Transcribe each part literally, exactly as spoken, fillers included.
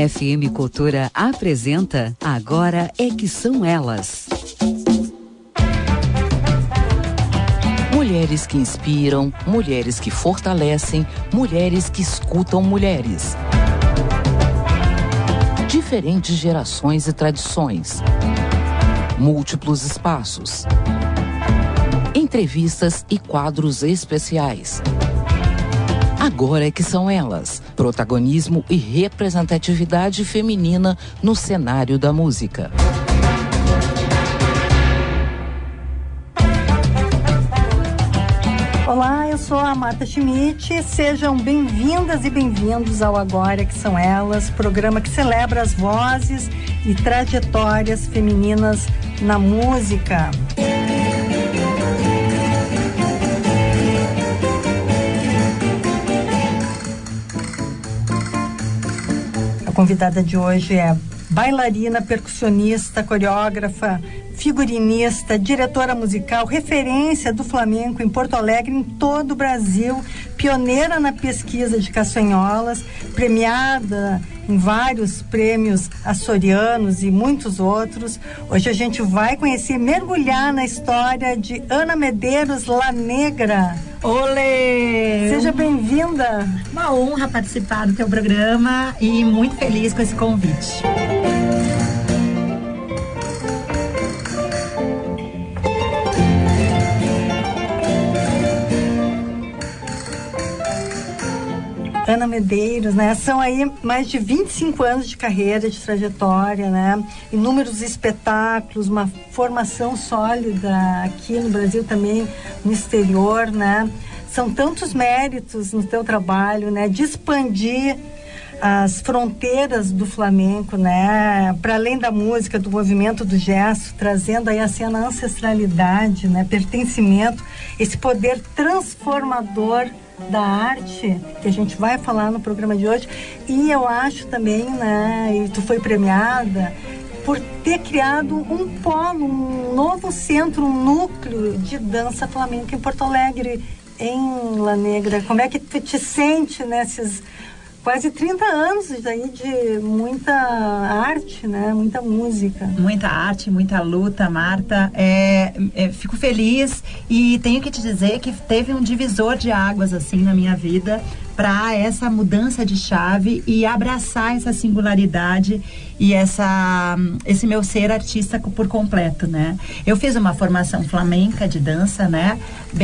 F M Cultura apresenta Agora é que São Elas. Mulheres que inspiram, mulheres que fortalecem, mulheres que escutam mulheres. Diferentes gerações e tradições. Múltiplos espaços. Entrevistas e quadros especiais. Agora é que são elas, protagonismo e representatividade feminina no cenário da música. Olá, eu sou a Marta Schmidt, sejam bem-vindas e bem-vindos ao Agora é que são elas, programa que celebra as vozes e trajetórias femininas na música. A convidada de hoje é bailarina, percussionista, coreógrafa, figurinista, diretora musical, referência do flamenco em Porto Alegre, em todo o Brasil, pioneira na pesquisa de caçanholas, premiada em vários prêmios açorianos e muitos outros. Hoje a gente vai conhecer, mergulhar na história de Ana Medeiros La Negra. Olê! Seja bem-vinda. Uma honra participar do teu programa e muito feliz com esse convite. Ana Medeiros, né? São aí mais de vinte e cinco anos de carreira, de trajetória, né? Inúmeros espetáculos, uma formação sólida aqui no Brasil também, no exterior, né? São tantos méritos no teu trabalho, né? De expandir as fronteiras do flamenco, né? Para além da música, do movimento, do gesto, trazendo aí a cena ancestralidade, né? Pertencimento, esse poder transformador da arte, que a gente vai falar no programa de hoje. E eu acho também, né, e tu foi premiada por ter criado um polo, um novo centro, um núcleo de dança flamenca em Porto Alegre, em La Negra. Como é que tu te sente nesses quase trinta anos daí de muita arte, né? Muita música. Muita arte, muita luta, Marta. É, é, fico feliz e tenho que te dizer que teve um divisor de águas assim na minha vida para essa mudança de chave e abraçar essa singularidade e essa, esse meu ser artístico por completo, né? Eu fiz uma formação flamenca de dança, né?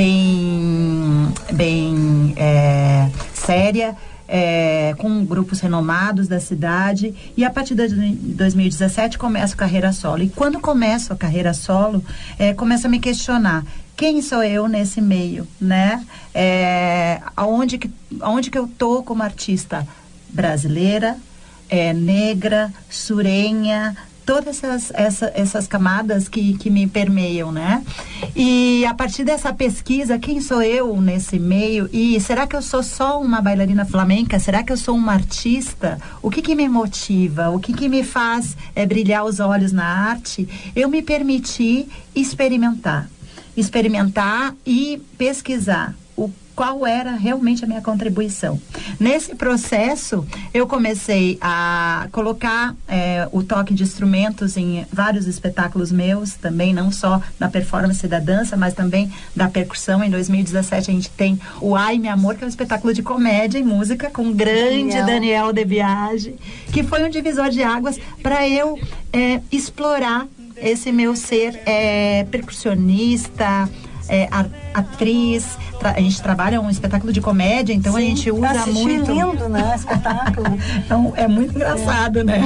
Bem, bem é, séria. É, com grupos renomados da cidade, e a partir de dois mil e dezessete começo a carreira solo. E quando começo a carreira solo, é, começo a me questionar: quem sou eu nesse meio, né? É, aonde, que, aonde que eu tô como artista brasileira, é, negra, surenha, todas essas, essa, essas camadas que, que me permeiam, né? E a partir dessa pesquisa, quem sou eu nesse meio? E será que eu sou só uma bailarina flamenca? Será que eu sou uma artista? O que que me motiva? O que que me faz é, brilhar os olhos na arte? Eu me permiti experimentar. Experimentar e pesquisar o qual era realmente a minha contribuição. Nesse processo, eu comecei a colocar é, o toque de instrumentos em vários espetáculos meus, também não só na performance da dança, mas também da percussão. Em dois mil e dezessete, a gente tem o Ai, Meu Amor, que é um espetáculo de comédia e música com o grande Daniel, Daniel De Biagi, que foi um divisor de águas para eu é, explorar esse meu ser é, percussionista, É, atriz. A gente trabalha um espetáculo de comédia, então Sim, a gente usa muito. Lindo, né? Espetáculo. Então é muito engraçado, é. né?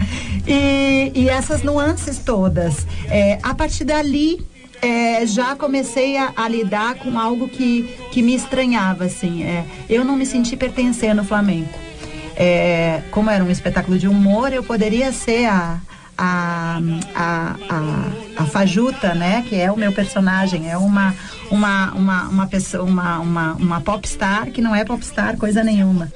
E, e essas nuances todas. É, a partir dali, é, já comecei a, a lidar com algo que, que me estranhava, assim. É, eu não me senti pertencer no flamenco. É, como era um espetáculo de humor, eu poderia ser a A, a, a, a Fajuta, né, que é o meu personagem, é uma uma uma uma pessoa, uma uma uma popstar que não é popstar coisa nenhuma.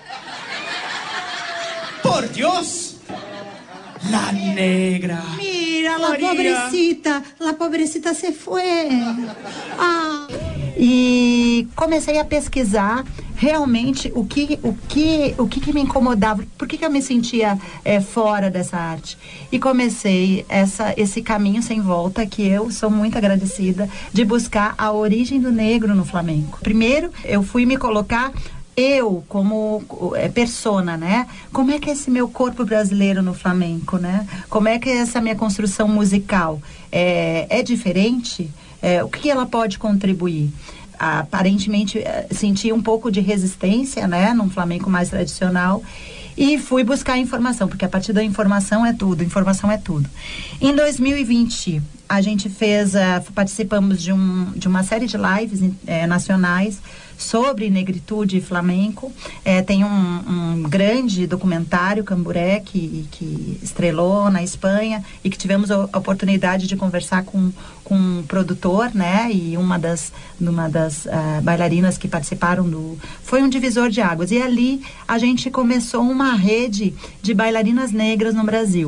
Por Dios, La Negra. Mira, la pobrecita, la pobrecita se fue. Ah. E comecei a pesquisar realmente o que, o que, o que, que me incomodava, por que, que eu me sentia é, fora dessa arte. E comecei essa, esse caminho sem volta, que eu sou muito agradecida, de buscar a origem do negro no flamenco. Primeiro, eu fui me colocar eu como é, persona, né? Como é que é esse meu corpo brasileiro no flamenco, né? Como é que é essa minha construção musical? É, é diferente? É, o que ela pode contribuir? Aparentemente senti um pouco de resistência, né, num flamenco mais tradicional, e fui buscar informação, porque a partir da informação é tudo, informação é tudo. Em dois mil e vinte, a gente fez, uh, participamos de, um, de uma série de lives eh, nacionais sobre negritude e flamenco. É, tem um, um grande documentário, Camburé, que, que estrelou na Espanha, e que tivemos a oportunidade de conversar com, com um produtor, né? E uma das, uma das uh, bailarinas que participaram do... Foi um divisor de águas. E ali a gente começou uma rede de bailarinas negras no Brasil.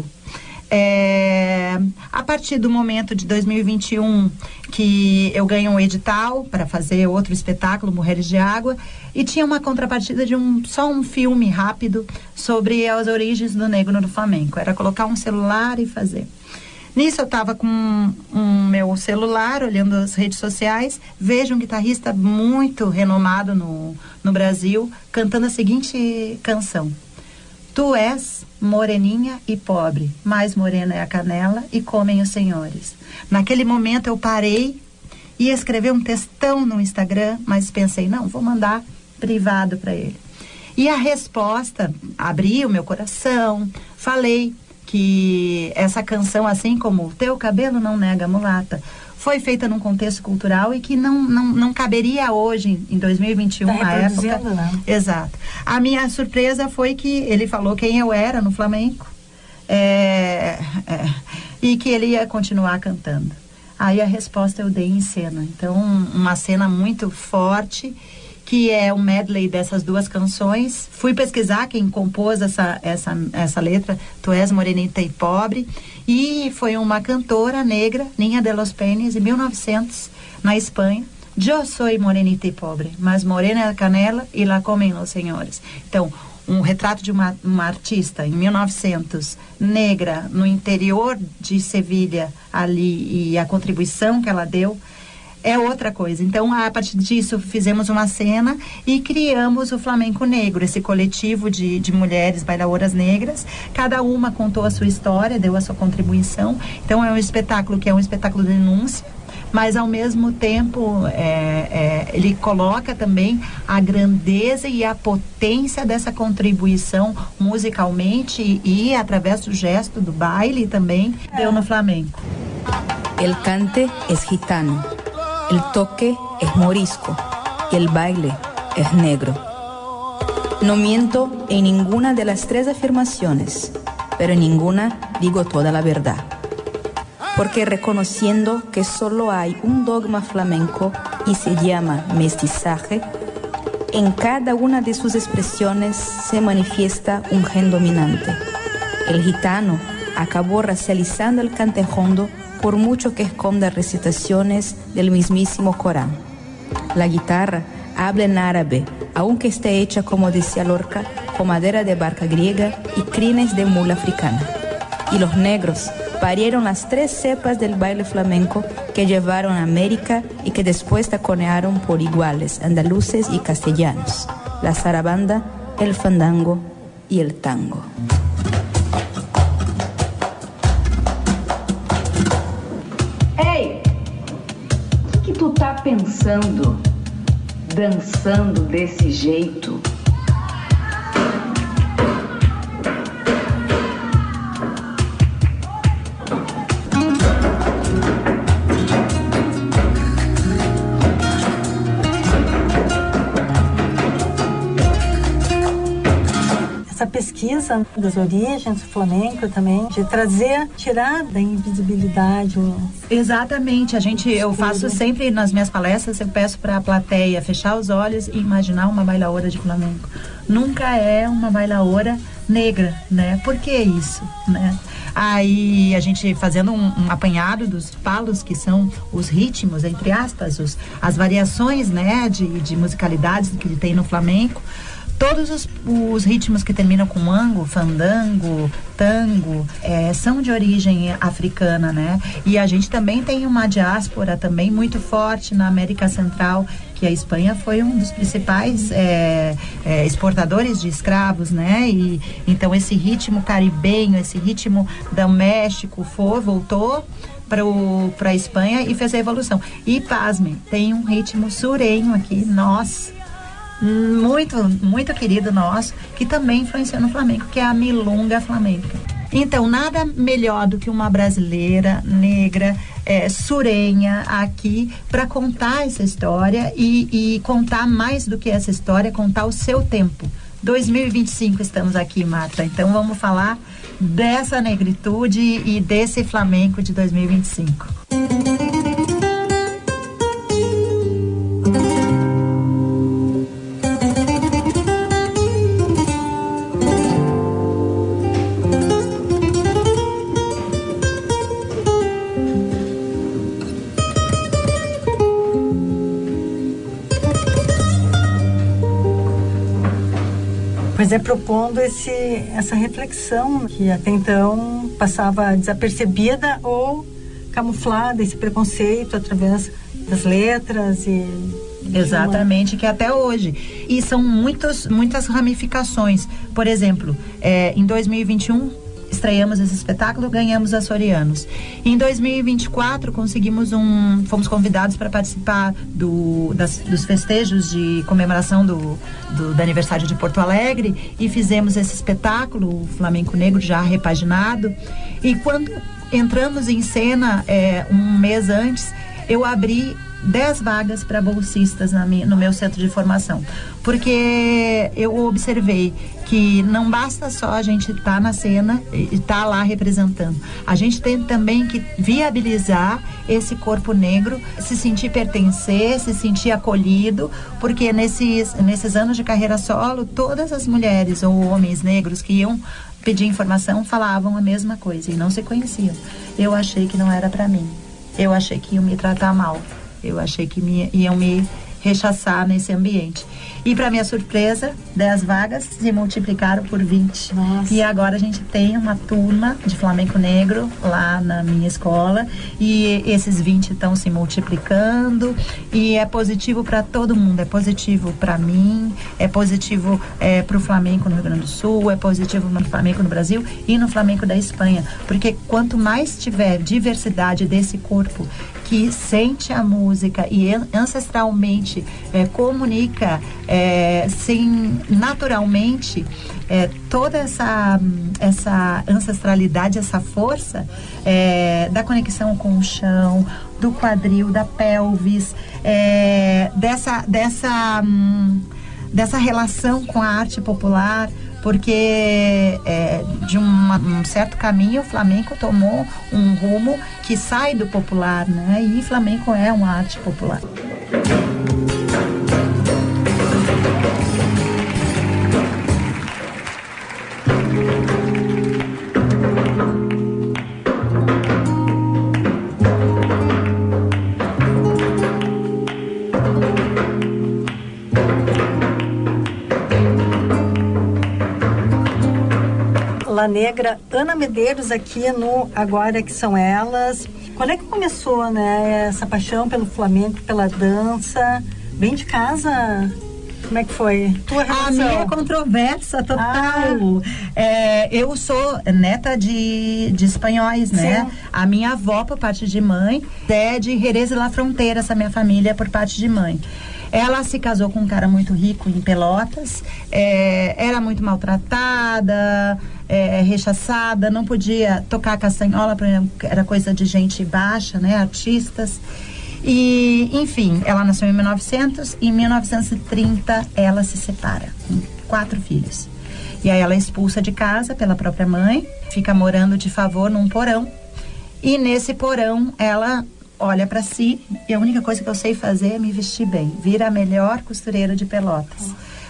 É, a partir do momento de dois mil e vinte e um, que eu ganhei um edital para fazer outro espetáculo, Mulheres de Água, e tinha uma contrapartida de um, só um filme rápido sobre as origens do negro no flamenco. Era colocar um celular e fazer. Nisso eu estava com um, um meu celular, olhando as redes sociais, vejo um guitarrista muito renomado no, no Brasil, cantando a seguinte canção: Tu és moreninha e pobre, mais morena é a canela e comem os senhores. Naquele momento eu parei e escrevi um textão no Instagram, mas pensei, não, vou mandar privado para ele. E a resposta, abri o meu coração, falei que essa canção, assim como Teu Cabelo Não Nega Mulata, foi feita num contexto cultural e que não, não, não caberia hoje, em dois mil e vinte e um, tá na época. Né? Exato. A minha surpresa foi que ele falou quem eu era no flamenco, é, é, e que ele ia continuar cantando. Aí a resposta eu dei em cena. Então, uma cena muito forte, que é um medley dessas duas canções. Fui pesquisar quem compôs essa, essa, essa letra, Tu és morenita e pobre, e foi uma cantora negra, Niña de los Peines, em mil e novecentos, na Espanha. Eu sou morenita e pobre, mas morena é a canela e la comem os senhores. Então, um retrato de uma, uma artista em mil e novecentos, negra, no interior de Sevilha, ali, e a contribuição que ela deu é outra coisa. Então, a partir disso, fizemos uma cena e criamos o Flamenco Negro, esse coletivo de, de mulheres bailadoras negras. Cada uma contou a sua história, deu a sua contribuição. Então, é um espetáculo que é um espetáculo de denúncia, mas, ao mesmo tempo, é, é, ele coloca também a grandeza e a potência dessa contribuição musicalmente e, e através do gesto, do baile também, deu no flamenco. El cante es gitano. El toque es morisco y el baile es negro. No miento en ninguna de las tres afirmaciones, pero en ninguna digo toda la verdad. Porque reconociendo que solo hay un dogma flamenco y se llama mestizaje, en cada una de sus expresiones se manifiesta un gen dominante. El gitano acabó racializando el cantejondo por mucho que esconda recitaciones del mismísimo Corán. La guitarra habla en árabe, aunque esté hecha, como decía Lorca, con madera de barca griega y crines de mula africana. Y los negros parieron las tres cepas del baile flamenco que llevaron a América y que después taconearon por iguales andaluces y castellanos: la zarabanda, el fandango y el tango. O que tu tá pensando, dançando desse jeito? Essa pesquisa das origens do flamenco também, de trazer, tirar da invisibilidade o... Exatamente, a gente, eu faço sempre nas minhas palestras, eu peço para a plateia fechar os olhos e imaginar uma bailaora de flamenco. Nunca é uma bailaora negra, né? Por que isso, né? Aí a gente fazendo um, um apanhado dos palos, que são os ritmos, entre aspas, os, as variações, né, de, de musicalidades que tem no flamenco. Todos os, os ritmos que terminam com ango, fandango, tango, é, são de origem africana, né? E a gente também tem uma diáspora também muito forte na América Central, que a Espanha foi um dos principais é, é, exportadores de escravos, né? E então esse ritmo caribenho, esse ritmo do México foi, voltou para a Espanha e fez a evolução. E pasmem, tem um ritmo surenho aqui, nossa, muito, muito querido nosso, que também influenciou no flamenco, que é a milonga flamenca. Então, nada melhor do que uma brasileira, negra, é, surenha aqui para contar essa história e, e contar mais do que essa história, contar o seu tempo. dois mil e vinte e cinco estamos aqui, Marta, então vamos falar dessa negritude e desse flamenco de dois mil e vinte e cinco. Pois é, propondo esse, essa reflexão que até então passava desapercebida ou camuflada, esse preconceito através das letras e... Exatamente, uma... que até hoje. E são muitos, muitas ramificações. Por exemplo, é, em dois mil e vinte e um... estreamos esse espetáculo, ganhamos a Açorianos. Em dois mil e vinte e quatro, conseguimos um... fomos convidados para participar do, das, dos festejos de comemoração do, do, do aniversário de Porto Alegre e fizemos esse espetáculo, o Flamenco Negro, já repaginado. E quando entramos em cena, é, um mês antes, eu abri dez vagas para bolsistas na minha, no meu centro de formação, porque eu observei que não basta só a gente estar tá na cena e estar tá lá representando, a gente tem também que viabilizar esse corpo negro, se sentir pertencer, se sentir acolhido, porque nesses, nesses anos de carreira solo, todas as mulheres ou homens negros que iam pedir informação falavam a mesma coisa e não se conheciam. Eu achei que não era para mim, eu achei que iam me tratar mal. Eu achei que me, iam me rechaçar nesse ambiente. E, para minha surpresa, dez vagas se multiplicaram por vinte. Nossa. E agora a gente tem uma turma de flamenco negro lá na minha escola. E esses vinte estão se multiplicando. E é positivo para todo mundo. É positivo para mim, é positivo é, para o flamenco no Rio Grande do Sul, é positivo no flamenco no Brasil e no flamenco da Espanha. Porque quanto mais tiver diversidade desse corpo que sente a música e ancestralmente é, comunica é, sem, naturalmente é, toda essa, essa ancestralidade, essa força é, da conexão com o chão, do quadril, da pelvis, é, dessa, dessa, hum, dessa relação com a arte popular, porque é, de uma, um certo caminho o flamenco tomou um rumo que sai do popular, né? E flamenco é uma arte popular. La Negra, Ana Medeiros aqui no Agora Que São Elas. Quando é que começou, né, essa paixão pelo flamenco, pela dança? Vem de casa? Como é que foi? Tua relação? A minha é controversa total. Ah. É, eu sou neta de, de espanhóis, né? Sim. A minha avó, por parte de mãe, é de Jerez de la Frontera, essa minha família, por parte de mãe. Ela se casou com um cara muito rico em Pelotas, é, era muito maltratada, é, rechaçada, não podia tocar castanhola, era coisa de gente baixa, né, artistas. E, enfim, ela nasceu em mil e novecentos e em mil novecentos e trinta ela se separa, com quatro filhos. E aí ela é expulsa de casa pela própria mãe, fica morando de favor num porão. E nesse porão ela olha pra si e a única coisa que eu sei fazer é me vestir bem. Vira a melhor costureira de Pelotas.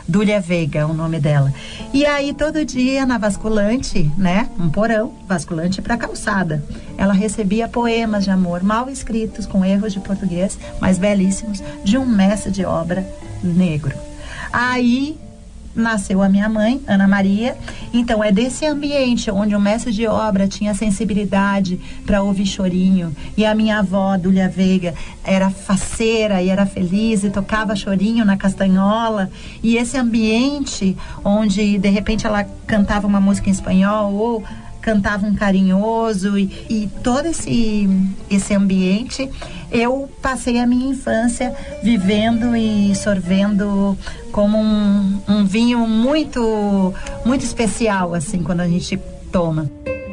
Dúlia Veiga, o nome dela. E aí todo dia na basculante, né, um porão, basculante para calçada, ela recebia poemas de amor mal escritos, com erros de português, mas belíssimos, de um mestre de obra negro. Aí nasceu a minha mãe, Ana Maria. Então é desse ambiente onde o mestre de obra tinha sensibilidade para ouvir chorinho, e a minha avó, Dúlia Veiga, era faceira e era feliz e tocava chorinho na castanhola, e esse ambiente onde de repente ela cantava uma música em espanhol ou cantava um carinhoso, e, e todo esse, esse ambiente, eu passei a minha infância vivendo e sorvendo como um, um vinho muito, muito especial, assim, quando a gente toma.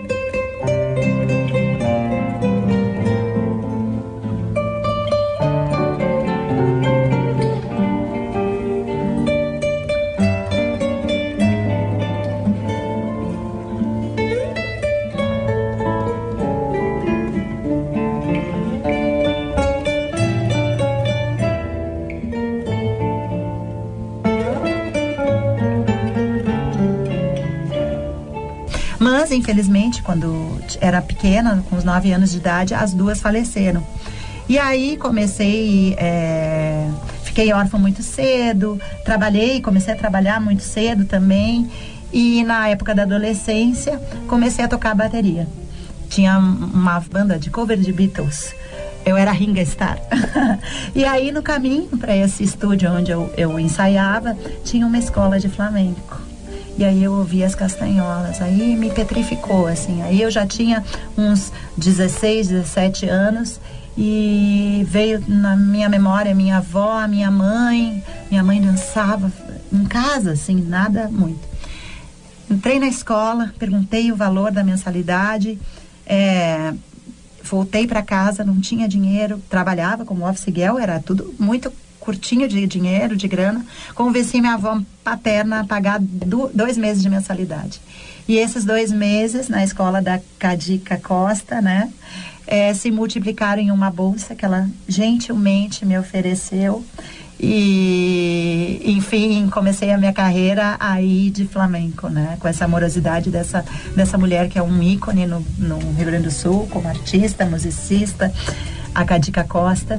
Mas, infelizmente, quando era pequena, com os nove anos de idade, as duas faleceram. E aí comecei, é, fiquei órfã muito cedo, trabalhei, comecei a trabalhar muito cedo também. E na época da adolescência, comecei a tocar bateria. Tinha uma banda de cover de Beatles. Eu era Ringo Starr. E aí, no caminho para esse estúdio onde eu, eu ensaiava, tinha uma escola de flamenco. E aí eu ouvi as castanholas, aí me petrificou, assim. Aí eu já tinha uns dezesseis, dezessete anos e veio na minha memória minha avó, minha mãe. Minha mãe dançava em casa, assim, nada muito. Entrei na escola, perguntei o valor da mensalidade, é, voltei para casa, não tinha dinheiro, trabalhava como office girl, era tudo muito curtinho de dinheiro, de grana. Convenci minha avó paterna a pagar do, dois meses de mensalidade. E esses dois meses na escola da Cadica Costa, né, é, se multiplicaram em uma bolsa que ela gentilmente me ofereceu. E, enfim, comecei a minha carreira aí de flamenco, né, com essa amorosidade dessa, dessa mulher que é um ícone no, no Rio Grande do Sul, como artista, musicista, a Cadica Costa.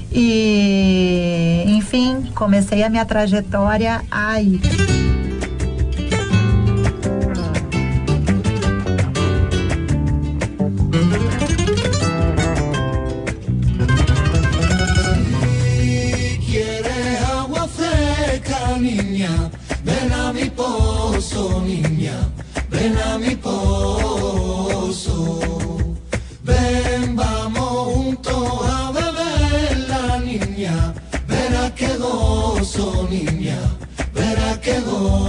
E, enfim, comecei a minha trajetória aí. Si quieres agua fresca, niña, ven a mi pozo, niña, ven a mi pozo. Ven, vamos juntos a beber, niña, verá que gozo, niña, verá que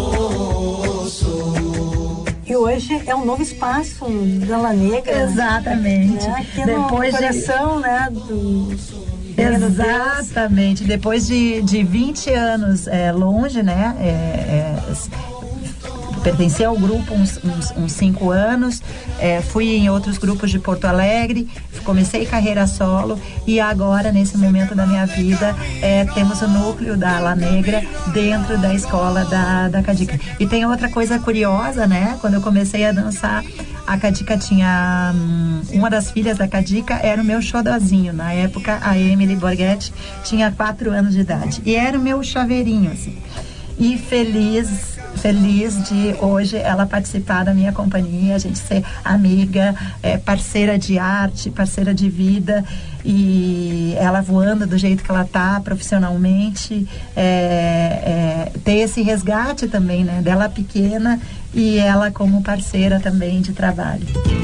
gozo. E hoje é um novo espaço da La Negra. Exatamente. Né? Aqui Depois no coração, de... né, do... Exatamente. Depois de, de vinte anos é, longe, né, é, é, pertenci ao grupo uns, uns, uns cinco anos, é, fui em outros grupos de Porto Alegre, comecei carreira solo e agora, nesse momento da minha vida, é, temos o núcleo da La Negra dentro da escola da, da Cadica. E tem outra coisa curiosa, né? Quando eu comecei a dançar, a Cadica tinha... Hum, uma das filhas da Cadica era o meu xodozinho. Na época, a Emily Borghetti tinha quatro anos de idade. E era o meu chaveirinho, assim. E feliz... feliz de hoje ela participar da minha companhia, a gente ser amiga, é, parceira de arte, parceira de vida, e ela voando do jeito que ela tá profissionalmente, é, é, ter esse resgate também, né, dela pequena e ela como parceira também de trabalho.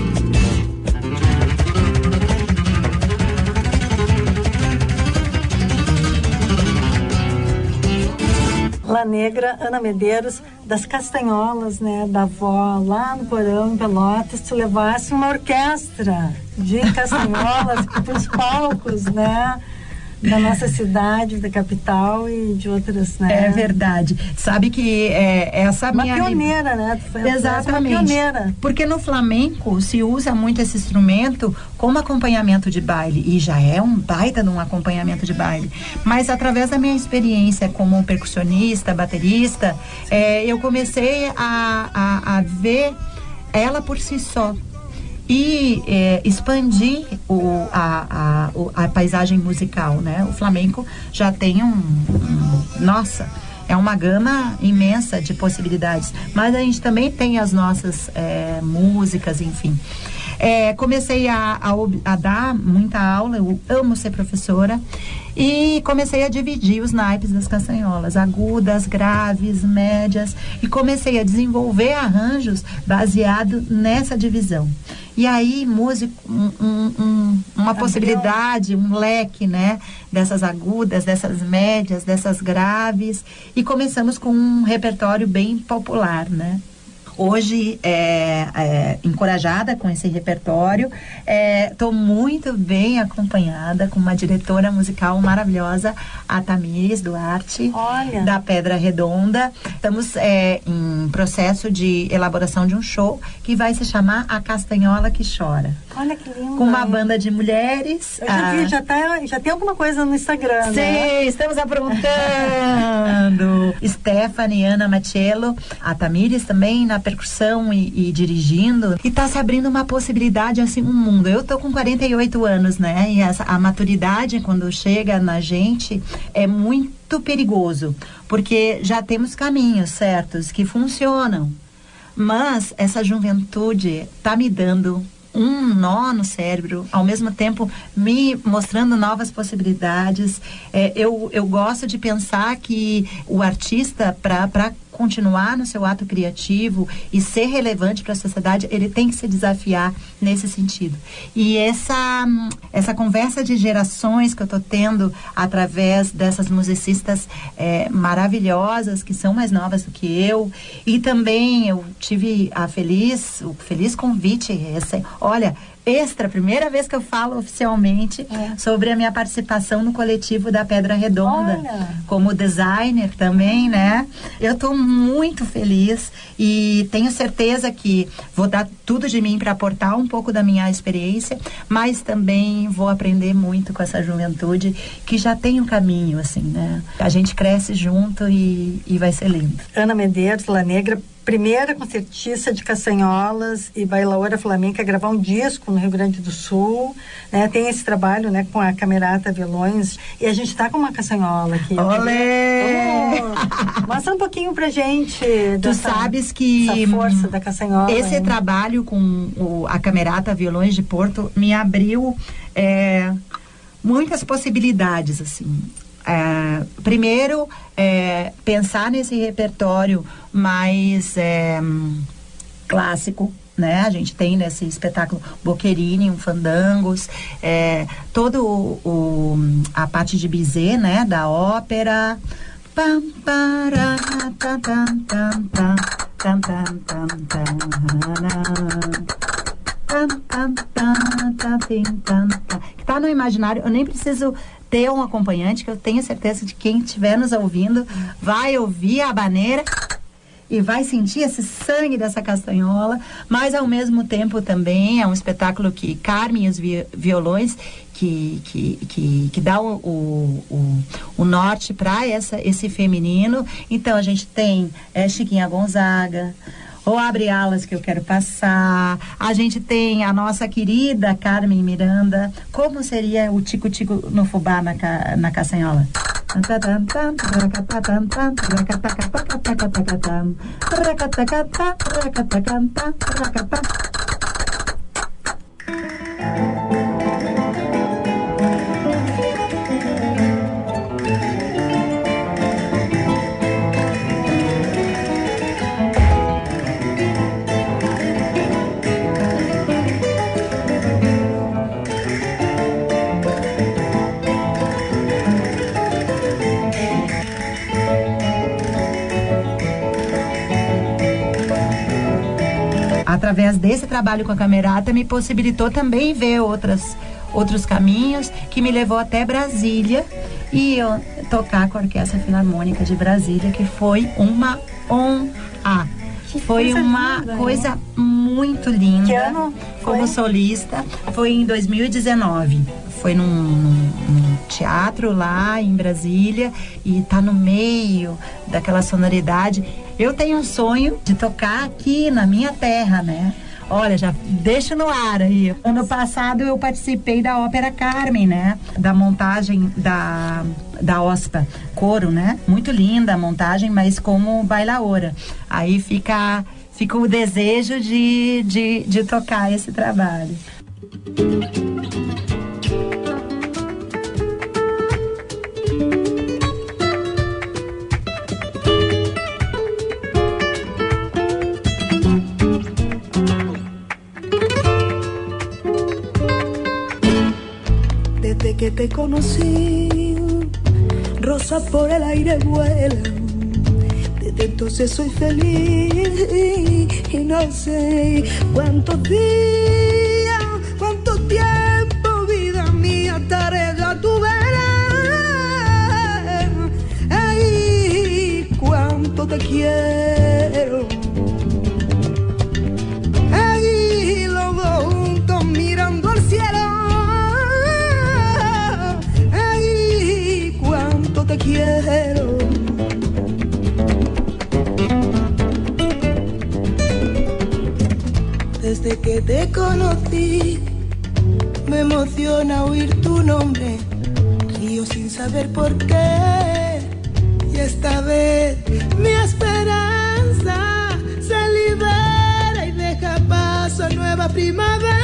La Negra, Ana Medeiros, das castanholas, né, da avó, lá no porão, em Pelotas, tu levasse uma orquestra de castanholas para os palcos, né, da nossa cidade, da capital e de outras, né? É verdade. Sabe que é, essa uma minha... pioneira, né? Tu foi Exatamente. Uma pioneira. Porque no flamenco se usa muito esse instrumento como acompanhamento de baile, e já é um baita de um acompanhamento de baile. Mas através da minha experiência como percussionista, baterista, é, eu comecei a, a, a ver ela por si só. E é, expandir o, a, a, a paisagem musical, né? O flamenco já tem um, um... Nossa, é uma gama imensa de possibilidades. Mas a gente também tem as nossas é, músicas, enfim. É, comecei a, a, a dar muita aula, eu amo ser professora, e comecei a dividir os naipes das castanholas, agudas, graves, médias, e comecei a desenvolver arranjos baseado nessa divisão. E aí, músico, um, um, um, uma possibilidade, um leque, né, dessas agudas, dessas médias, dessas graves, e começamos com um repertório bem popular, né? Hoje, é, é, encorajada com esse repertório, estou é, muito bem acompanhada com uma diretora musical maravilhosa, a Tamires Duarte, Olha. da Pedra Redonda. Estamos é, em processo de elaboração de um show que vai se chamar A Castanhola que Chora. Olha que lindo. Com uma banda de mulheres. Eu já a... vi, já, tá, já tem alguma coisa no Instagram, Sim, né? estamos aprontando. Stephanie, Ana Machello, a Tamires também na percussão e, e dirigindo, e tá se abrindo uma possibilidade, assim, um mundo. Eu tô com quarenta e oito anos, né, e essa, a maturidade quando chega na gente é muito perigoso, porque já temos caminhos certos que funcionam, mas essa juventude tá me dando um nó no cérebro, ao mesmo tempo me mostrando novas possibilidades. É, eu, eu gosto de pensar que o artista, para continuar no seu ato criativo e ser relevante para a sociedade, ele tem que se desafiar nesse sentido. E essa, essa conversa de gerações que eu estou tendo através dessas musicistas é, maravilhosas, que são mais novas do que eu, e também eu tive a feliz, o feliz convite, esse, olha, extra, primeira vez que eu falo oficialmente é. sobre a minha participação no coletivo da Pedra Redonda. Olha. Como designer também, né? Eu tô muito feliz e tenho certeza que vou dar tudo de mim para aportar um pouco da minha experiência, mas também vou aprender muito com essa juventude que já tem um caminho, assim, né? A gente cresce junto e, e vai ser lindo. Ana Medeiros, La Negra, primeira concertista de castanholas e bailaora flamenca a gravar um disco no Rio Grande do Sul, né? Tem esse trabalho, né, com a Camerata Violões, e a gente tá com uma castanhola aqui. Olé! Vamos, mostra um pouquinho pra gente. Tu dessa, sabes que essa força da castanhola. Esse hein? trabalho com o, a Camerata Violões de Porto me abriu é, muitas possibilidades, assim. É, primeiro, é, pensar nesse repertório mais é, clássico, né? A gente tem nesse espetáculo Boccherini, um fandangos, é, todo o, o, a parte de Bizet, né? Da ópera. Pam, para, tam, tam, tam, tam, tam, tam, tam, tam, que tá no imaginário. Eu nem preciso ter um acompanhante, que eu tenho certeza de que quem estiver nos ouvindo vai ouvir a habaneira e vai sentir esse sangue dessa castanhola, mas ao mesmo tempo também é um espetáculo que Carmen e os vi violões que, que, que, que dá o, o, o, o norte para esse feminino. Então a gente tem é, Chiquinha Gonzaga, ou Abre Alas que eu quero passar. A gente tem a nossa querida Carmen Miranda. Como seria o tico-tico no fubá na, ca, na castanhola? Através desse trabalho com a Camerata, me possibilitou também ver outras, outros caminhos, que me levou até Brasília e eu tocar com a Orquestra Filarmônica de Brasília, que foi uma honra. Foi uma linda, coisa né? muito linda. Que ano foi? Como solista, foi em dois mil e dezenove. Foi num, num, num teatro lá em Brasília e tá no meio daquela sonoridade. Eu tenho um sonho de tocar aqui na minha terra, né? Olha, já deixo no ar aí. Ano passado eu participei da Ópera Carmen, né? Da montagem da, da OSPA, coro, né? Muito linda a montagem, mas como bailaora. Aí fica, fica o desejo de, de, de tocar esse trabalho. Que te conocí, rosas por el aire vuelan, desde entonces soy feliz y no sé cuántos días, cuánto tiempo, vida mía, estaré a tu vera. Ay, cuánto te quiero. Ay, los dos juntos mirando al cielo. Te quiero. Desde que te conocí, me emociona oír tu nombre. Río sin saber por qué. Y esta vez mi esperanza se libera y deja paso a nueva primavera.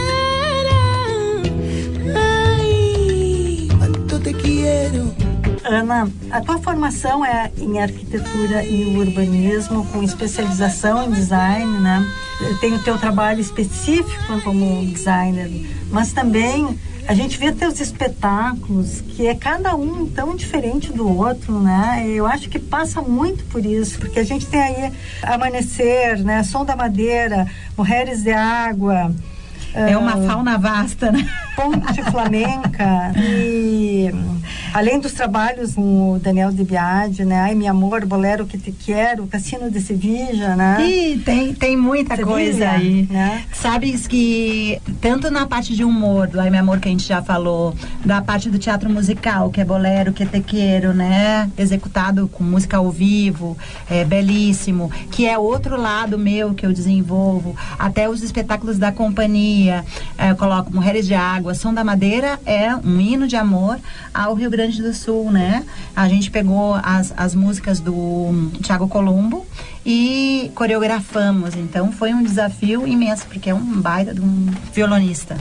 Ay, cuánto te quiero. Ana, a tua formação é em arquitetura e urbanismo, com especialização em design, né? Tem o teu trabalho específico como designer, mas também a gente vê teus espetáculos, que é cada um tão diferente do outro, né? Eu acho que passa muito por isso, porque a gente tem aí Amanhecer, né? Som da Madeira, Mulheres de Água. É uma fauna vasta, né? Ponte Flamenca e além dos trabalhos com o Daniel de Biagi, né? Ai, meu amor, Bolero que te quero, Cassino de Sevilla, né? E tem, tem muita Sevilla, coisa aí, né? Sabes que tanto na parte de humor, do Ai, meu amor, que a gente já falou, da parte do teatro musical, que é Bolero que te quero, né? Executado com música ao vivo, é belíssimo, que é outro lado meu que eu desenvolvo, até os espetáculos da companhia, é, eu coloco Mulheres de Água, Som da Madeira é um hino de amor ao Rio Grande do Sul, né? A gente pegou as, as músicas do Thiago Colombo e coreografamos, então foi um desafio imenso, porque é um baita de um violonista.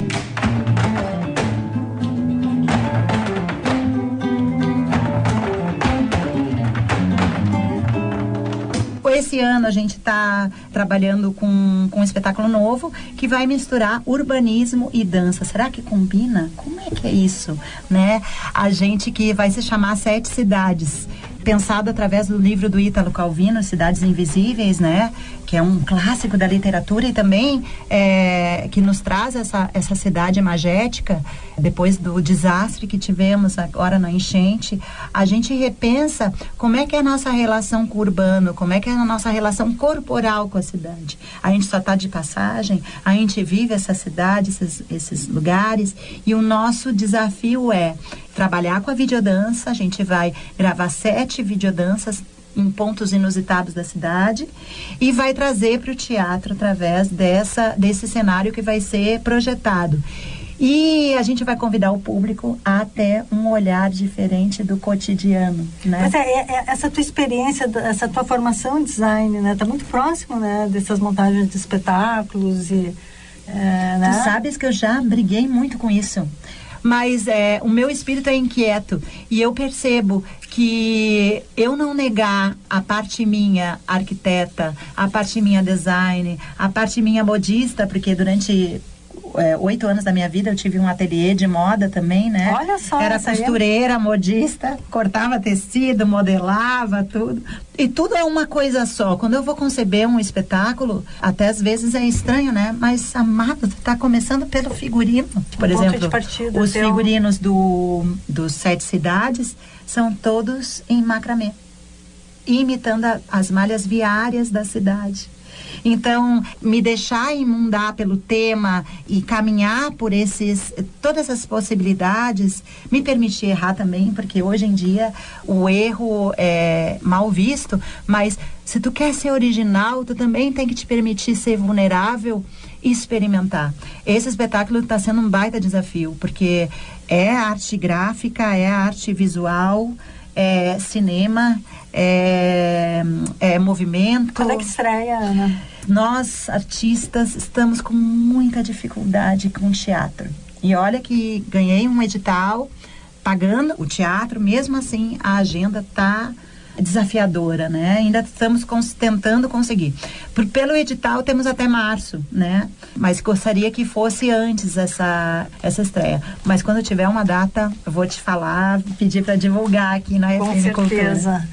Esse ano a gente está trabalhando com, com um espetáculo novo que vai misturar urbanismo e dança. Será que combina? Como é que é isso, né? A gente que vai se chamar Sete Cidades, pensado através do livro do Ítalo Calvino, Cidades Invisíveis, né? Que é um clássico da literatura e também é, que nos traz essa, essa cidade magética. Depois do desastre que tivemos agora na enchente, a gente repensa como é que é a nossa relação com o urbano, como é que é a nossa relação corporal com a cidade. A gente só está de passagem, a gente vive essa cidade, esses, esses lugares, e o nosso desafio é trabalhar com a videodança. A gente vai gravar sete videodanças em pontos inusitados da cidade e vai trazer para o teatro através dessa, desse cenário que vai ser projetado. E a gente vai convidar o público a ter um olhar diferente do cotidiano, né? Mas é, é, essa tua experiência, essa tua formação em design, né? Tá muito próximo, né? Dessas montagens de espetáculos e... É, né? Tu sabes que eu já briguei muito com isso. Mas é, o meu espírito é inquieto e eu percebo que eu não negar a parte minha arquiteta, a parte minha design, a parte minha modista, porque durante é, oito anos da minha vida, eu tive um ateliê de moda também, né? Olha só. Era costureira, é... modista, cortava tecido, modelava tudo. E tudo é uma coisa só. Quando eu vou conceber um espetáculo, até às vezes é estranho, né? Mas, amado, tu tá começando pelo figurino. Por um exemplo, de partida, os teu... figurinos do, dos Sete Cidades são todos em macramê, imitando a, as malhas viárias da cidade. Então, me deixar inundar pelo tema e caminhar por esses, todas as possibilidades, me permitir errar também, porque hoje em dia o erro é mal visto, mas se tu quer ser original, tu também tem que te permitir ser vulnerável e experimentar. Esse espetáculo está sendo um baita desafio, porque é arte gráfica, é arte visual, é cinema, é, é movimento. Quando é que estreia, Ana? Nós, artistas, estamos com muita dificuldade com o teatro. E olha que ganhei um edital pagando o teatro, mesmo assim a agenda está desafiadora, né? Ainda estamos cons- tentando conseguir. Por, pelo edital temos até março, né? Mas gostaria que fosse antes essa, essa estreia. Mas quando tiver uma data, eu vou te falar, pedir para divulgar aqui na Com F M Cultura. certeza.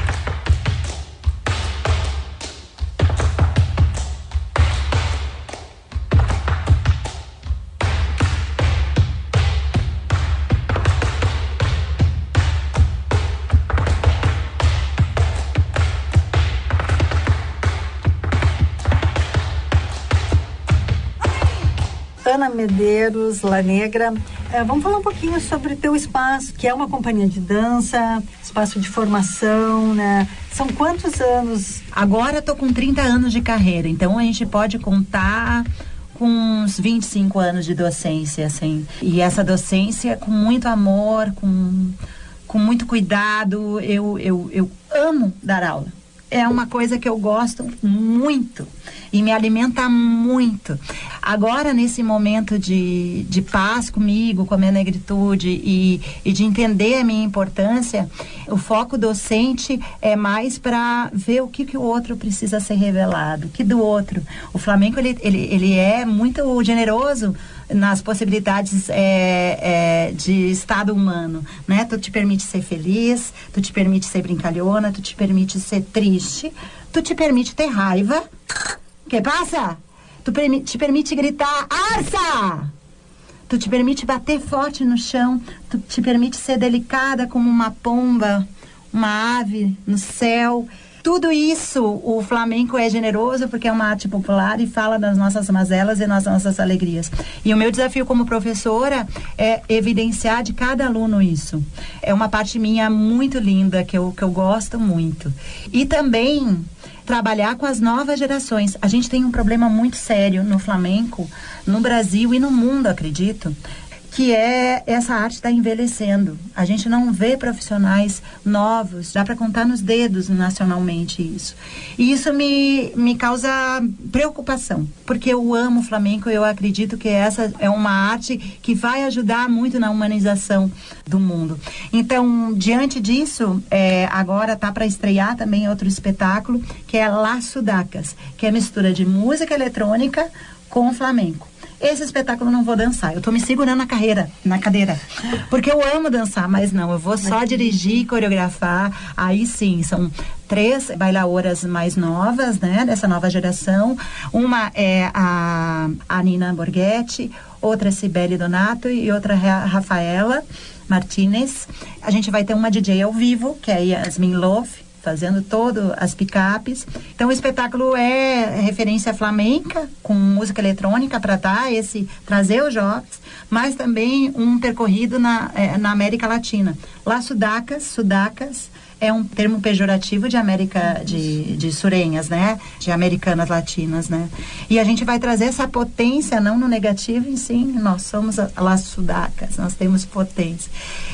Ana Medeiros, La Negra. É, vamos falar um pouquinho sobre o teu espaço, que é uma companhia de dança, espaço de formação, né? São quantos anos? Agora eu tô com trinta anos de carreira, então a gente pode contar com uns vinte e cinco anos de docência, assim. E essa docência com muito amor, com, com muito cuidado. Eu, eu, eu amo dar aula. É uma coisa que eu gosto muito e me alimenta muito. Agora, nesse momento de, de paz comigo, com a minha negritude e, e de entender a minha importância, o foco docente é mais para ver o que, que o outro precisa ser revelado, o que do outro. O flamenco, ele, ele, ele é muito generoso nas possibilidades é, é, de estado humano, né? Tu te permite ser feliz, tu te permite ser brincalhona, tu te permite ser triste, tu te permite ter raiva. Que passa? Tu permi- te permite gritar, arça! Tu te permite bater forte no chão, tu te permite ser delicada como uma pomba, uma ave no céu. Tudo isso, o flamenco é generoso porque é uma arte popular e fala das nossas mazelas e das nossas alegrias. E o meu desafio como professora é evidenciar de cada aluno isso. É uma parte minha muito linda, que eu, que eu gosto muito. E também trabalhar com as novas gerações. A gente tem um problema muito sério no flamenco, no Brasil e no mundo, acredito, que é essa arte está envelhecendo. A gente não vê profissionais novos, dá para contar nos dedos nacionalmente isso. E isso me, me causa preocupação, porque eu amo o flamenco e eu acredito que essa é uma arte que vai ajudar muito na humanização do mundo. Então, diante disso, é, agora tá para estrear também outro espetáculo, que é Las Sudacas, que é mistura de música eletrônica com flamenco. Esse espetáculo eu não vou dançar, eu tô me segurando na carreira, na cadeira, porque eu amo dançar, mas não, eu vou só dirigir, coreografar. Aí sim, são três bailadoras mais novas, né, dessa nova geração. Uma é a, a Nina Borghetti, outra é Cibele Donato e outra é a Rafaela Martinez. A gente vai ter uma D J ao vivo, que é a Yasmin Love, fazendo todas as picapes. Então o espetáculo é referência flamenca, com música eletrônica para dar esse, trazer os jovens, mas também um percorrido na, é, na América Latina. Lá Sudacas, Sudacas é um termo pejorativo de América, de, de surenhas, né? De americanas latinas, né? E a gente vai trazer essa potência, não no negativo, e sim, nós somos las Sudacas, nós temos potência.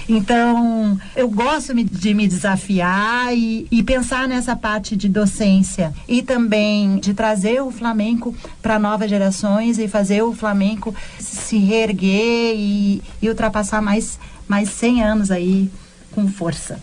Então, eu gosto de me desafiar e, e pensar nessa parte de docência e também de trazer o flamenco para novas gerações e fazer o flamenco se reerguer e, e ultrapassar mais, mais cem anos aí com força.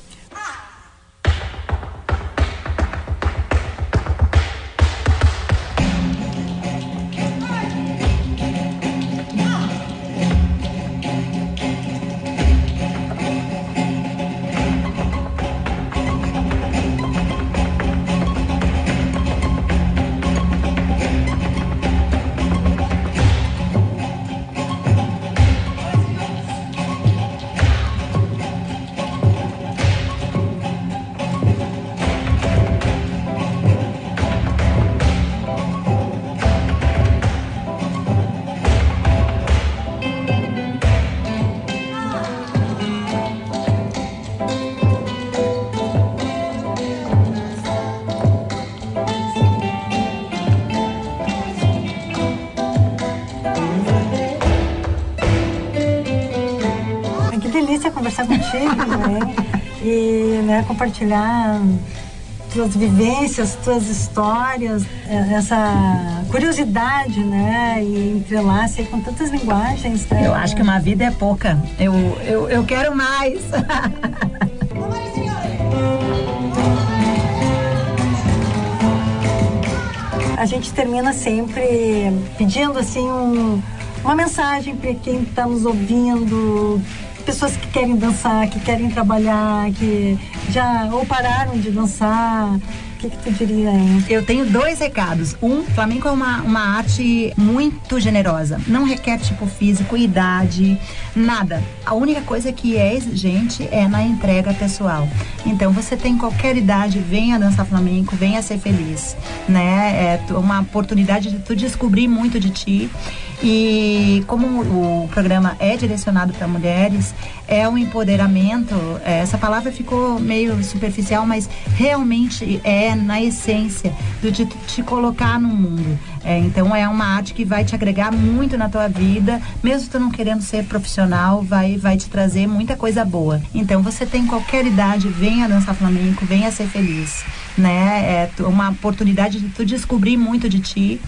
conversar contigo também e, né, compartilhar tuas vivências, tuas histórias, essa curiosidade, né, e entrelaça aí com tantas linguagens. Né? Eu acho que uma vida é pouca. Eu, eu, eu quero mais. A gente termina sempre pedindo assim um, uma mensagem para quem está nos ouvindo, pessoas que querem dançar, que querem trabalhar, que já ou pararam de dançar. O que, que tu diria, hein? Eu tenho dois recados. Um, flamenco é uma, uma arte muito generosa. Não requer tipo físico, idade, nada. A única coisa que é exigente é na entrega pessoal. Então, você tem qualquer idade, venha dançar flamenco, venha ser feliz, né? É uma oportunidade de tu descobrir muito de ti. E como o programa é direcionado para mulheres, é um empoderamento. Essa palavra ficou meio superficial, mas realmente é na essência do de te colocar no mundo. É, então é uma arte que vai te agregar muito na tua vida, mesmo tu não querendo ser profissional, vai, vai te trazer muita coisa boa. Então você tem qualquer idade, venha dançar flamenco, venha ser feliz, né? É uma oportunidade de tu descobrir muito de ti.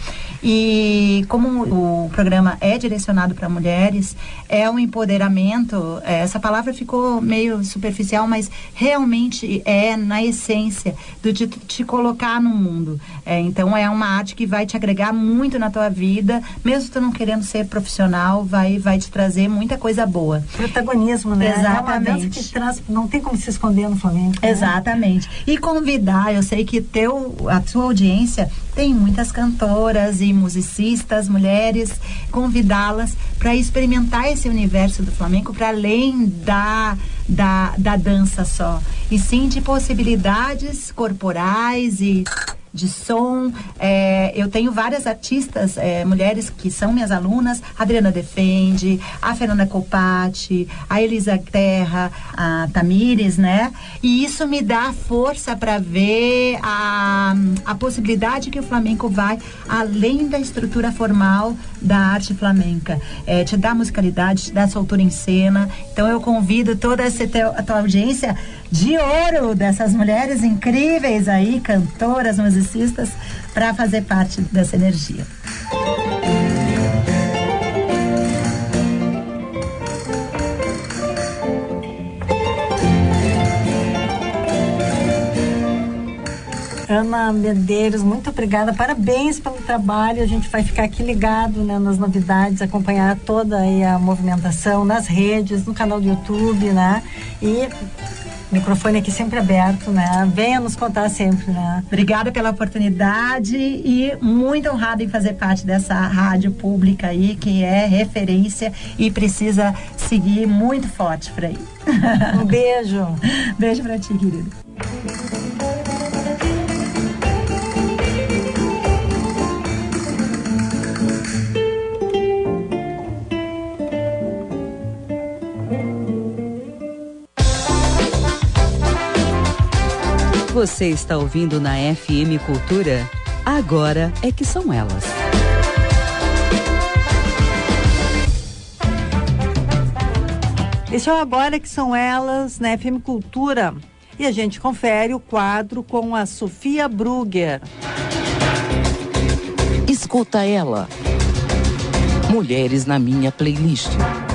E como o programa é direcionado para mulheres, é um empoderamento. Essa palavra ficou meio superficial, mas realmente é na essência do de te colocar no mundo. É, então é uma arte que vai te agregar muito na tua vida, mesmo tu não querendo ser profissional, vai, vai te trazer muita coisa boa. Protagonismo, né? Exatamente. É uma dança que traz, não tem como se esconder no flamenco. Né? Exatamente. E convidar, eu sei que teu, a tua audiência tem muitas cantoras e musicistas, mulheres, convidá-las para experimentar esse universo do flamenco para além da, da, da dança só, e sim de possibilidades corporais e de som. É, eu tenho várias artistas, é, mulheres que são minhas alunas, a Adriana Defende, a Fernanda Copati, a Elisa Terra, a Tamires, né? E isso me dá força para ver a, a possibilidade que o flamenco vai além da estrutura formal da arte flamenca. É, te dá musicalidade, te dá soltura em cena. Então eu convido toda essa teu, a tua audiência de ouro dessas mulheres incríveis aí, cantoras, musicistas, para fazer parte dessa energia. Ana Medeiros, muito obrigada, parabéns pelo trabalho. A gente vai ficar aqui ligado, né, nas novidades, acompanhar toda aí a movimentação nas redes, no canal do YouTube, né? E microfone aqui sempre aberto, né? Venha nos contar sempre, né? Obrigada pela oportunidade e muito honrada em fazer parte dessa rádio pública aí, que é referência e precisa seguir muito forte por aí. Um beijo. Beijo pra ti, querida. Você está ouvindo na F M Cultura? Agora é que são elas. Esse é o Agora que são elas na F M Cultura. E a gente confere o quadro com a Sofia Brugger. Escuta ela. Mulheres na minha playlist.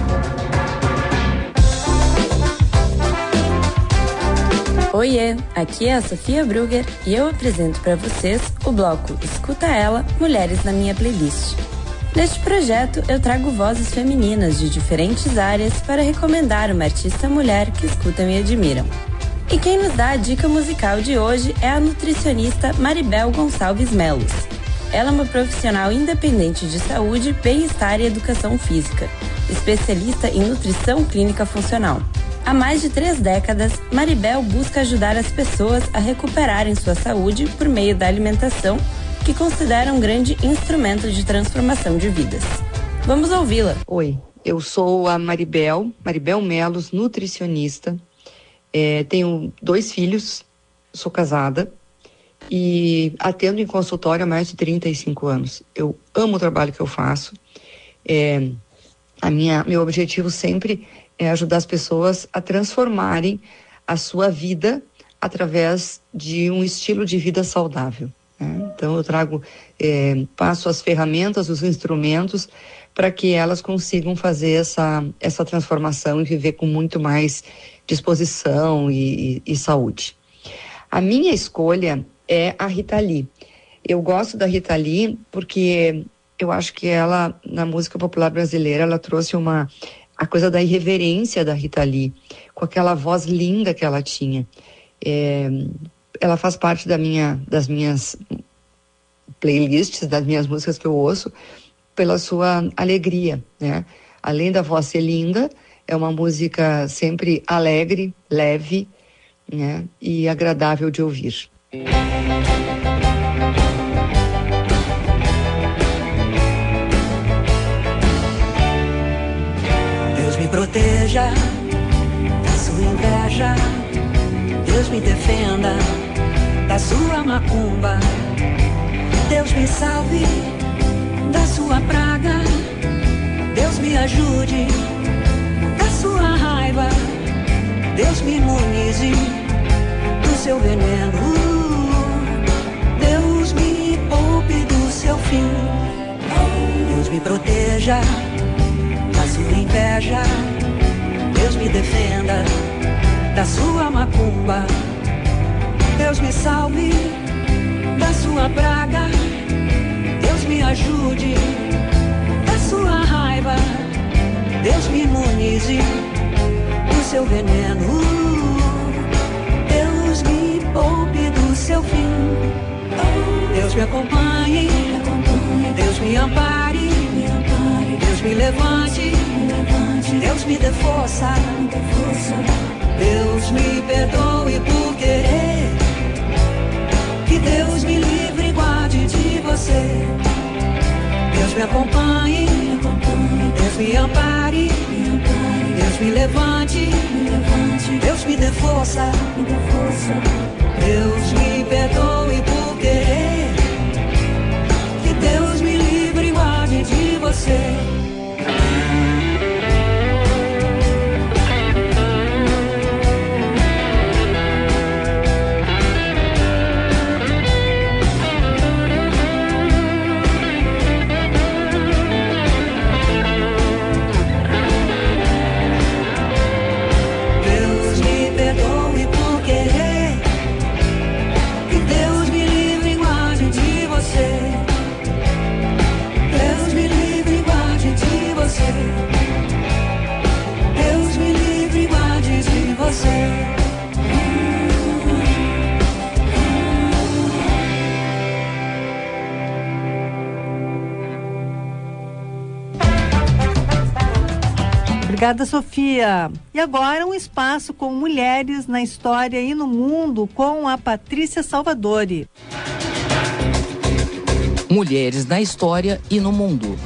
Oiê, aqui é a Sofia Brugger e eu apresento para vocês o bloco Escuta Ela, Mulheres na Minha Playlist. Neste projeto, eu trago vozes femininas de diferentes áreas para recomendar uma artista mulher que escutam e admiram. E quem nos dá a dica musical de hoje é a nutricionista Maribel Gonçalves Melos. Ela é uma profissional independente de saúde, bem-estar e educação física, especialista em nutrição clínica funcional. Há mais de três décadas, Maribel busca ajudar as pessoas a recuperarem sua saúde por meio da alimentação, que considera um grande instrumento de transformação de vidas. Vamos ouvi-la. Oi, eu sou a Maribel, Maribel Melos, nutricionista. É, tenho dois filhos, sou casada e atendo em consultório há mais de trinta e cinco anos. Eu amo o trabalho que eu faço. É, a minha, meu objetivo sempre é ajudar as pessoas a transformarem a sua vida através de um estilo de vida saudável, né? Então eu trago, é, passo as ferramentas, os instrumentos para que elas consigam fazer essa, essa transformação e viver com muito mais disposição e, e, e saúde. A minha escolha é a Rita Lee. Eu gosto da Rita Lee porque eu acho que ela, na música popular brasileira, ela trouxe uma, a coisa da irreverência da Rita Lee, com aquela voz linda que ela tinha. É, ela faz parte da minha, das minhas playlists, das minhas músicas que eu ouço, pela sua alegria, né? Além da voz ser linda, é uma música sempre alegre, leve, né? E agradável de ouvir. Deus me proteja da sua inveja, Deus me defenda da sua macumba, Deus me salve da sua praga, Deus me ajude da sua raiva, Deus me imunize do seu veneno, Deus me poupe do seu fim, Deus me proteja da sua inveja, Deus me defenda da sua macumba, Deus me salve da sua praga, Deus me ajude da sua raiva, Deus me imunize do seu veneno, Deus me poupe do seu fim, Deus me acompanhe, Deus me ampare, Deus me levante, Deus me dê força, Deus me perdoe por querer, que Deus me livre e guarde de você. Deus me acompanhe, Deus me ampare, Deus me levante, Deus me dê força, Deus me perdoe por querer, que Deus me livre e guarde de você. Obrigada, Sofia. E agora um espaço com mulheres na história e no mundo com a Patrícia Salvadori. Mulheres na história e no mundo.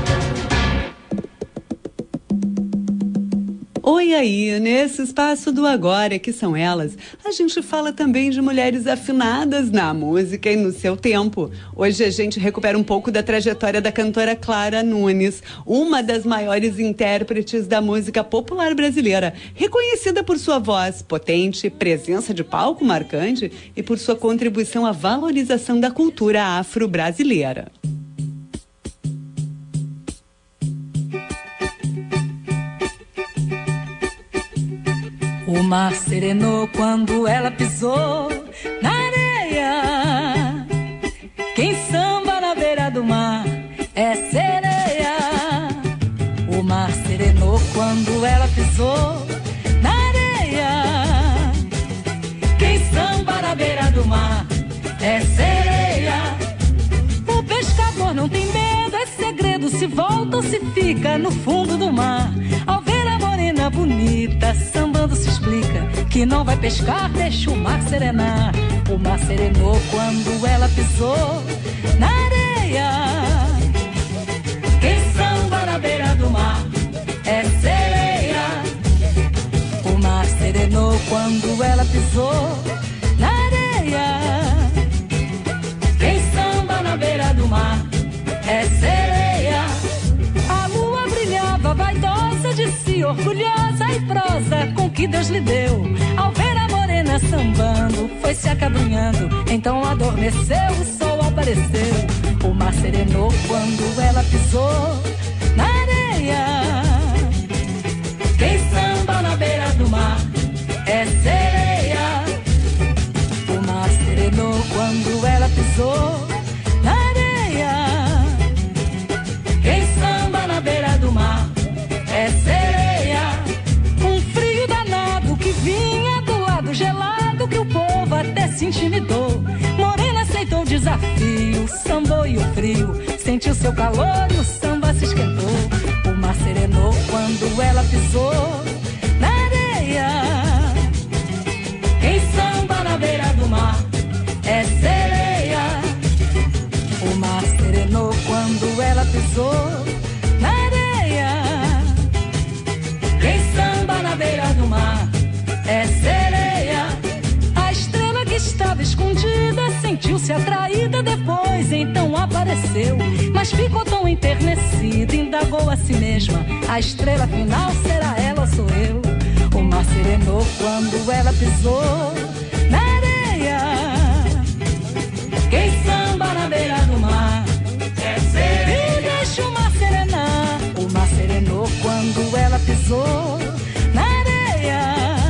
Oi aí, nesse espaço do Agora, que são elas, a gente fala também de mulheres afinadas na música e no seu tempo. Hoje a gente recupera um pouco da trajetória da cantora Clara Nunes, uma das maiores intérpretes da música popular brasileira, reconhecida por sua voz potente, presença de palco marcante e por sua contribuição à valorização da cultura afro-brasileira. O mar serenou quando ela pisou na areia. Quem samba na beira do mar é sereia. O mar serenou quando ela pisou na areia. Quem samba na beira do mar é sereia. O pescador não tem medo, é segredo, se volta ou se fica no fundo do mar. Ao ver a morena bonita sambando se explica que não vai pescar, deixa o mar serenar. O mar serenou quando ela pisou na areia. Quem samba na beira do mar é sereia. O mar serenou quando ela pisou na areia. Quem samba na beira do mar é sereia. A lua brilhava vaidosa de si, orgulhosa poesia e prosa com que Deus lhe deu. Ao ver a morena sambando, foi se acabrunhando. Então adormeceu, o sol apareceu. O mar serenou quando ela pisou na areia. Quem samba na beira do mar é sereia. O mar serenou quando ela pisou na areia. Quem samba na beira do mar é sereia. Um frio danado que vinha do lado gelado, que o povo até se intimidou. Morena aceitou o desafio, sambou e o frio sentiu seu calor e o samba se esquentou. O mar serenou quando ela pisou na areia. Quem samba na beira do mar é sereia. O mar serenou quando ela pisou na areia. Quem samba na beira do mar é sereia. A estrela que estava escondida sentiu-se atraída depois, então apareceu. Mas ficou tão enternecida, indagou a si mesma: a estrela final será ela ou sou eu? O mar serenou quando ela pisou na areia. Quem samba na beira do mar é sereia. E deixa o mar serenar. O mar serenou quando ela pisou na areia.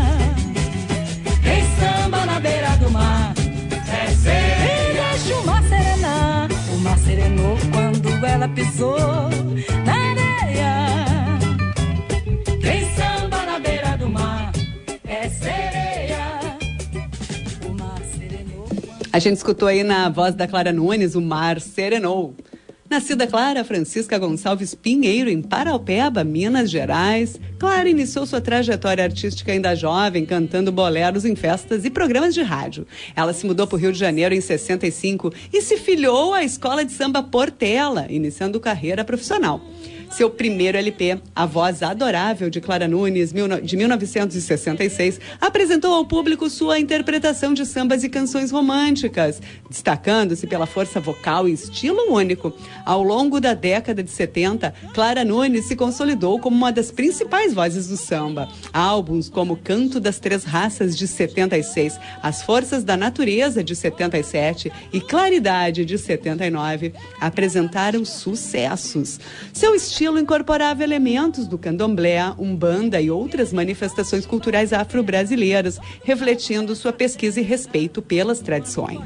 Quem samba na beira do mar é sereia. E deixa o mar serenar. O mar serenou quando ela pisou na areia. Quem samba na beira do mar é sereia. O mar serenou. A gente escutou aí na voz da Clara Nunes, O Mar Serenou. Nascida Clara Francisca Gonçalves Pinheiro, em Paraupeba, Minas Gerais, Clara iniciou sua trajetória artística ainda jovem, cantando boleros em festas e programas de rádio. Ela se mudou para o Rio de Janeiro em sessenta e cinco e se filiou à Escola de Samba Portela, iniciando carreira profissional. Seu primeiro L P, A Voz Adorável, de Clara Nunes, de mil novecentos e sessenta e seis, apresentou ao público sua interpretação de sambas e canções românticas, destacando-se pela força vocal e estilo único. Ao longo da década de setenta, Clara Nunes se consolidou como uma das principais vozes do samba. Álbuns como Canto das Três Raças, de setenta e seis, As Forças da Natureza, de setenta e sete e Claridade, de setenta e nove, apresentaram sucessos. Seu estilo estilo incorporava elementos do candomblé, umbanda e outras manifestações culturais afro-brasileiras, refletindo sua pesquisa e respeito pelas tradições.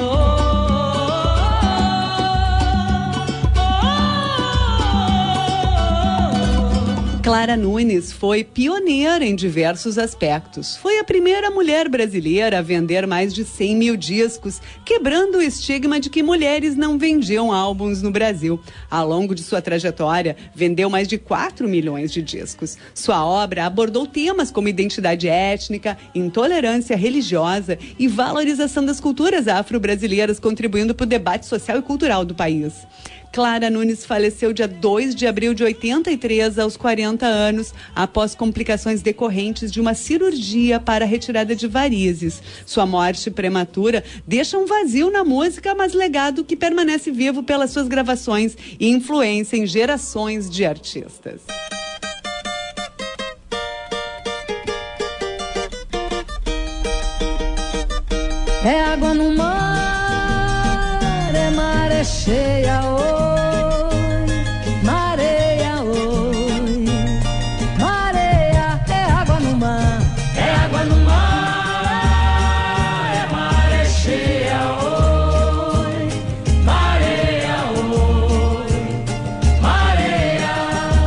Clara Nunes foi pioneira em diversos aspectos. Foi a primeira mulher brasileira a vender mais de cem mil discos, quebrando o estigma de que mulheres não vendiam álbuns no Brasil. Ao longo de sua trajetória, vendeu mais de quatro milhões de discos. Sua obra abordou temas como identidade étnica, intolerância religiosa e valorização das culturas afro-brasileiras, contribuindo para o debate social e cultural do país. Clara Nunes faleceu dia dois de abril de oitenta e três, aos quarenta anos, após complicações decorrentes de uma cirurgia para a retirada de varizes. Sua morte prematura deixa um vazio na música, mas legado que permanece vivo pelas suas gravações e influência em gerações de artistas. É água no mar, é maré cheia, oi, mareia, oi, mareia, é água no mar, é água no mar, é maré cheia, oi, mareia, oi, mareia.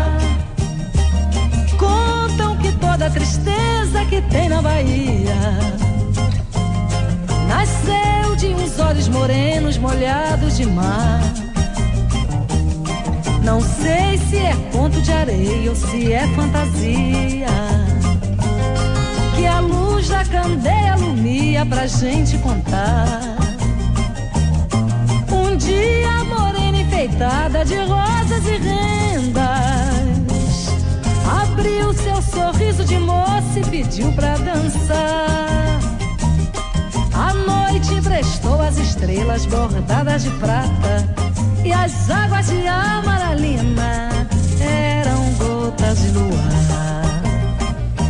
Contam que toda a tristeza que tem na Bahia nasceu de uns olhos morenos molhados de mar. Não sei se é conto de areia ou se é fantasia, que a luz da candeia alumia pra gente contar. Um dia a morena enfeitada de rosas e rendas abriu seu sorriso de moça e pediu pra dançar. A noite emprestou as estrelas bordadas de prata, e as águas de amaralina eram gotas de luar.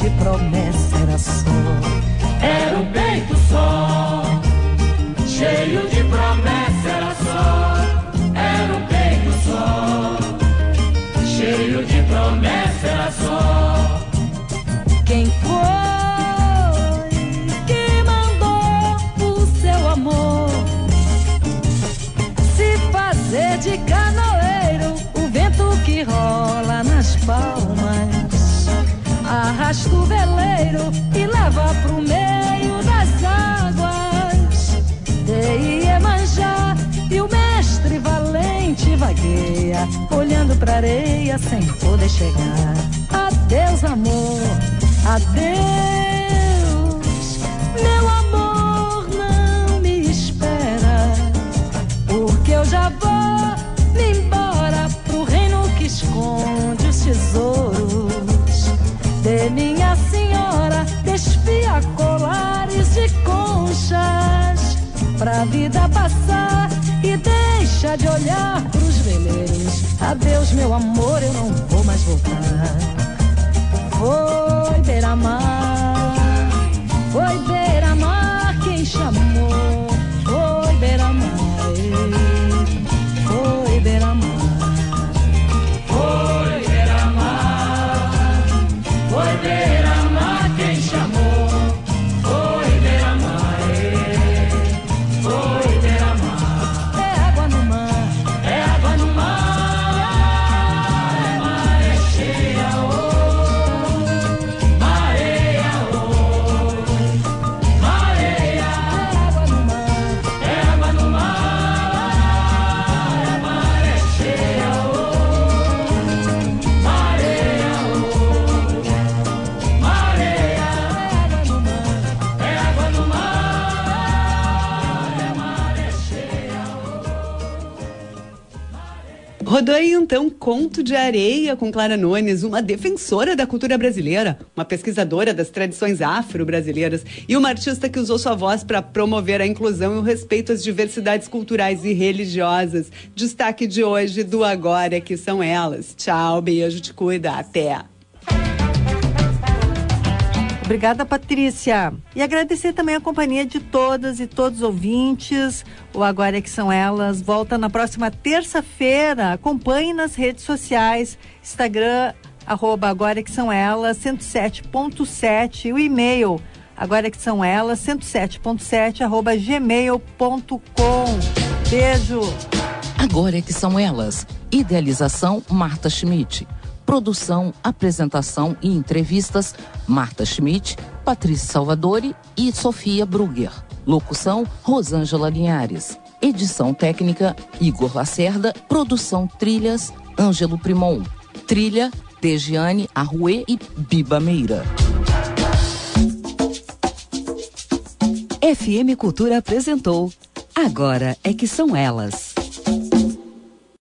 de promessa era só. Era um peito só, cheio de promessa era só. Era um peito só, cheio de promessa era só. Quem foi que mandou o seu amor se fazer de canoeiro? O vento que rola nas palmas arrasta o veleiro e leva pro meio das águas de Iemanjá. E o mestre valente vagueia, olhando pra areia sem poder chegar. Adeus, amor, adeus, meu amor, não me espera, porque eu já vou me embora pro reino que esconde os tesouros de minha senhora. Despia colares de conchas pra vida passar e deixa de olhar pros veleiros. Adeus, meu amor, eu não vou mais voltar. Foi beira-mar, foi beira-mar quem chamou. Foi beira-mar, foi beira-mar. Foi beira-mar, foi beira-mar quem chamou. Foi beira-mar, foi beira-mar. É água no mar, é água no mar, é maré cheia, oh, mareia, oh, mareia. é água no mar, é água no mar, é maré cheia, oh, mareia, oh, mareia. É água no mar, é maré cheia. Rodou aí então Conto de Areia com Clara Nunes, uma defensora da cultura brasileira, uma pesquisadora das tradições afro-brasileiras e uma artista que usou sua voz para promover a inclusão e o respeito às diversidades culturais e religiosas. Destaque de hoje do Agora, que são elas. Tchau, beijo, te cuida, até! Obrigada, Patrícia. E agradecer também a companhia de todas e todos os ouvintes. O Agora é que são elas volta na próxima terça-feira. Acompanhe nas redes sociais, Instagram, arroba Agora é que são elas, cento e sete ponto sete, o e-mail, agora é que são elas, cento e sete ponto sete, arroba gmail ponto com. Beijo. Agora é que são elas. Idealização, Marta Schmidt. Produção, apresentação e entrevistas, Marta Schmidt, Patrícia Salvadori e Sofia Brugger. Locução, Rosângela Linhares. Edição técnica, Igor Lacerda. Produção trilhas, Ângelo Primon. Trilha, Dejiane Arruê e Biba Meira. F M Cultura apresentou Agora é que são elas.